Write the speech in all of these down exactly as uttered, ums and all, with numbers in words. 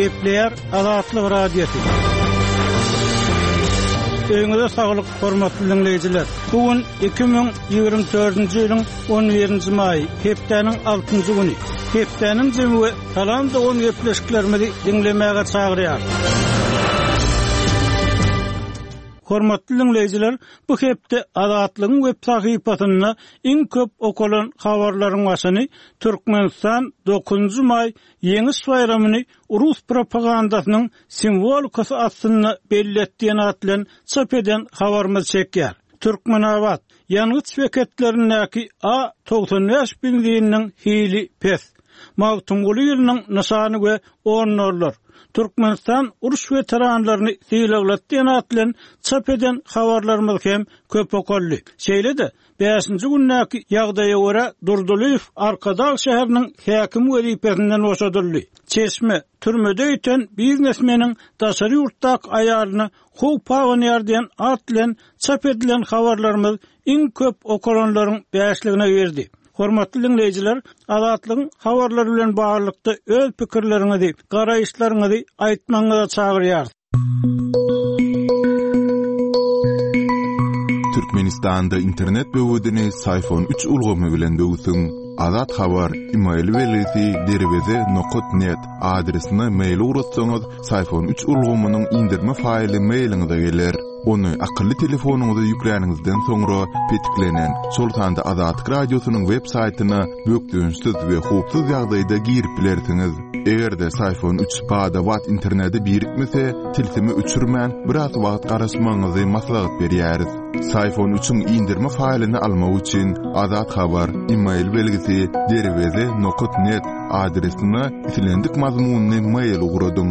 Kepler Azatlyk Radiosu. Öňüňizde saglyk, hormatly dinleýijiler. Bugün iki bin ýygrimi dördünji ýylyň on birinji maý, hepdeniň altynjy güni. Hepdeniň jemgy talan dogan gepleşiklerimizi dinlemäge çagyrýar. Hormatly dinleýijiler, bu hepde Azatlygyň web sahypasyna iň köp okulan habarlaryň başyny Türkmenistan dokuzunji maý Ýeňis bayramyny Rus propagandasynyň simwolikasy aslynda belletdiýen atlan çap eden habarymyz çekýär. Türkmenawat ýangyç beketlerindäki A doksan beş benziniň hili pes. Mawtumguly ýylynyň nysany we ornarlar. Türkmenistan uruş veteranlaryny syýlaglatdyň atlan çap eden habarlarymyz hem köp okully. Şeýle-de beşinji günnäki ýagdaýa görä Durdulyf Arkadağ şäheriniň häkim welipesinden boşadyldy. Çeşme türmede ýeten biznesmeniň daşary ýurtdak aýalyny howp paganýar diýen atlan çap edilen habarlarymyz iň köp okulanlaryň beşligine berdi. Hormatly dinleýijiler, Azatlygyň habarlary bilen baglykda öz pikirleriňizi, garaýşlaryňyzy aýtmaňyza çagyrýar. Türkmenistanda internet böwedini iPhone üç ulgamy bilen döwsüň. Azat habar email welisi derweze nokta net adresine mail uratsaňyz iPhone üç ulgamynyň indirme faýly mailiňize geler. Onu akıllı telefonuňyza ýükläňizden soňra petiklenen Sultanda Azatlyk radiosynyň web saýtyna bökdüňsiz we howpsuz ýagdaýda girip bilersiňiz. Egerde iPhone üç bada wat interneti birikmese, tilsimi öçürmän biraz wagt garaşmaňyzy maslahat berýäris. iPhone üçüň indirme faýlyny almak üçin Azat habar email belgisi derweze nokta net adresine itilendik mazmunyny mail uguradyň.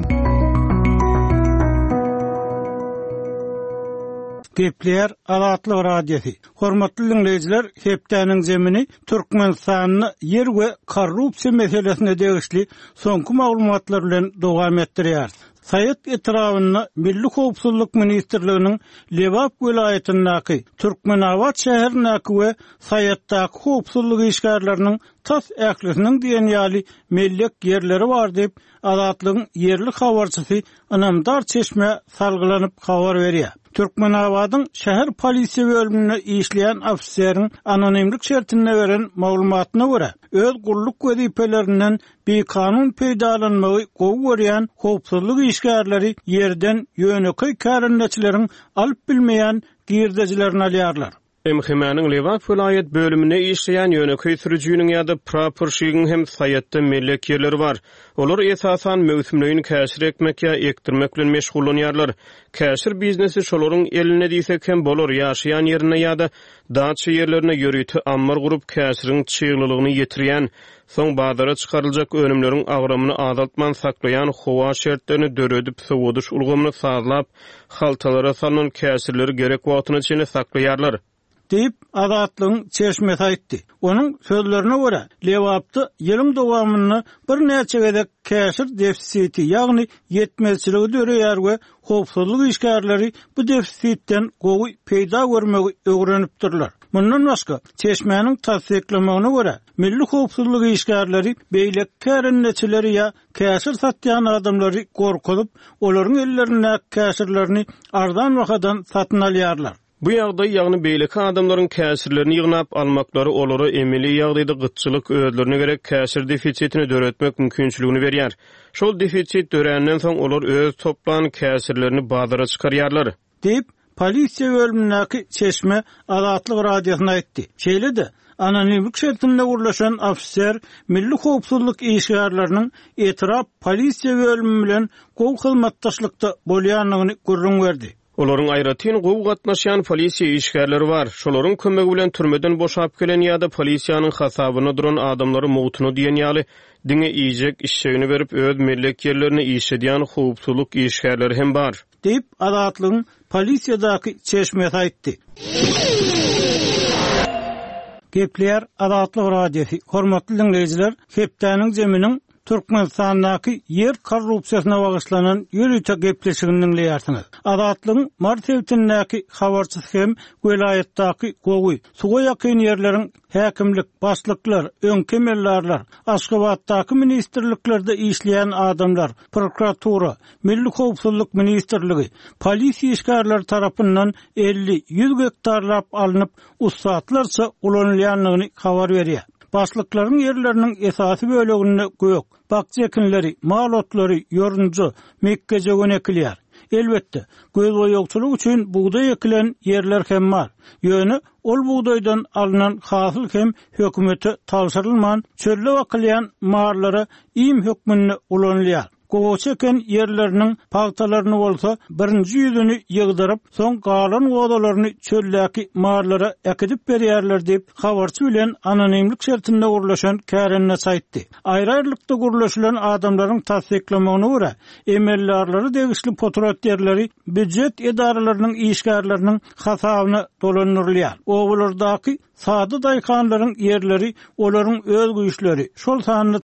Kepler Azatlyk Radiosu. Hormatly dinleýijiler, hepdeniň jemini Türkmenistanyny ýer we korrupsiýa meselesine degişli soňky maglumatlar bilen dowam etdirýär. Sayet etrawyny Milli Howpsuzlyk Ministrliginiň Lewap welaýatyndaky Türkmenawat şäherindäki we Sayetdaky howpsuzlyk işgärleriniň tas ählisiniň diýen ýaly mellek ýerleri bar diýip Azatlygyň ýerli habarçysy Anamdar Çeşme salgylanyp habar berýär. Türkmenawatyň şäher polisiýa bölümine işleýän ofiseriň anonimlik şertine beren maglumatyna görä, öz gulluk wezifelerinden bir kanun peýdalanmagy gowy görýän howpsuzlyk işgärleri ýerden ýöneki kärindeçileriň alyp bilmeýän girdejilerini alýarlar. Emhemanyň Lewap welaýat bölümine işleýän ýöneki sürüjüniň ýa-da praporşygyň hem saýatda mellek ýerleri bar. Olar esasan mövsümlerini käşir ekmek ýa ekdirmek bilen meşgullanýarlar. Käşir biznesi şolaryň eline diýsek hem bolar, ýaşaýan ýerine ýa-da daçy ýerlerine ýörüti ammar gurup käşiriň çygylygyny ýetirýän, soň bazara çykaryljak önümleriň agramyny azaltman saklaýan howa şertlerini döredip sowadyş ulgamyny sazlap, haltalara salan käşirleri gerek wagtyny içinde saklaýarlar. Deyip Azatlygyň Çeşme aýtdy. Onuň sözlerine görä, Lewapda ýylyň dowamyny bir näçe gezek käşir defisiti, ýagny ýetmezçiligi döreýär we howpsuzlyk işgärleri bu defisitden gowy peýda görmegi öwrenipdirler. Mundan başga, Çeşmeňiň tasdiklamagyna görä, milli howpsuzlyk işgärleri beýlek kärindeçileri ýa käşir satýan adamlary gorkulyp, olaryň ellerine käşirlerini ardan wakadan satyn alýarlar. Bu ýagdaý ýagny beýleki adamlaryň käsirlerini ýygnap almaklary olary emeli ýagdaýda gytçylyk özlerine gerek käsir defisitini döretmek mümkinçiligini berýär. Şol defisit dörenden soň olar öz toplan käsirlerini bazara çykarýarlar. Deyip polisiýa bölümindäki Çeşme Azatlyk radiosyna aýtdy. Şeýle-de anonimlik şertinde gurlaşan ofiser milli howpsuzlyk işgärleriniň etrap polisiýa bölümi bilen gowy hyzmatdaşlykda bolýanlygyny görüň berdi. Olaryň aýratyn gowy gatnaşýan polisiýa işgärleri bar. Şolaryň kömegi bilen türmeden boşap gelen ýa-da polisiýanyň hasabyna duran adamlary mowtuny diýen ýaly diňe iýjek işçegini berip öz mellek ýerlerini işledýän howpsuzlyk işgärleri hem bar. Deyip Azatlygyň polisiýadaky Çeşme aýtdy. Kepler Azatlyk Radiosu. Hormatly dinleýijiler, hepdeniň jeminiň Türkmenistan'daki yer korrupsiýasyna bagyşlanan ýürüýçe gepleşigini dinleýärsiniz. Adatlyň Mart ewtindäki habarçysy hem welayetdäki gowy, suga ýakyn ýerleriň häkimlik, başlyklar, öňkemellerler, Aşgabatdaky ministrliklerde işleýän adamlar, prokuratura, Milli Howpsuzlyk ministrligi, polisiýa işgärleri tarapyndan elli ýüz gektarlap alınıp ussatlarsa ulanylýanlygyny habar berýär. Başlyklaryň ýerleriniň esasy böleginde gök, bakça ekinleri, mal otlary, ýorunju, mekkeje gönekilýär. Elbetde, göz boýagçylyk üçin buğday ekilen ýerler hem bar. Ýöne ol buğdaydan alınan hasyl hem hökümete tapşyrylman, çölle wakylýan marlara im hökmünde ulanylýar. Gowy eken yerleriniň pagtalaryny bolsa birinji ýüzüni ýygdyryp, soň galan wodalaryny çölläki marlara ekidip berýärler diýip habarçy bilen anonimlik şertinde gurulşan kärenne saýtdy. Aýrarlykda gurulşylan adamlaryň tasdiklamagyna görä, emellerleri degişli potratderleri büdjet edaralarynyň işgärleriniň hasabyna dolanyrylýar. Owalardaky sady daýkanlaryň yerleri olaryň öz güýçleri şol sanyny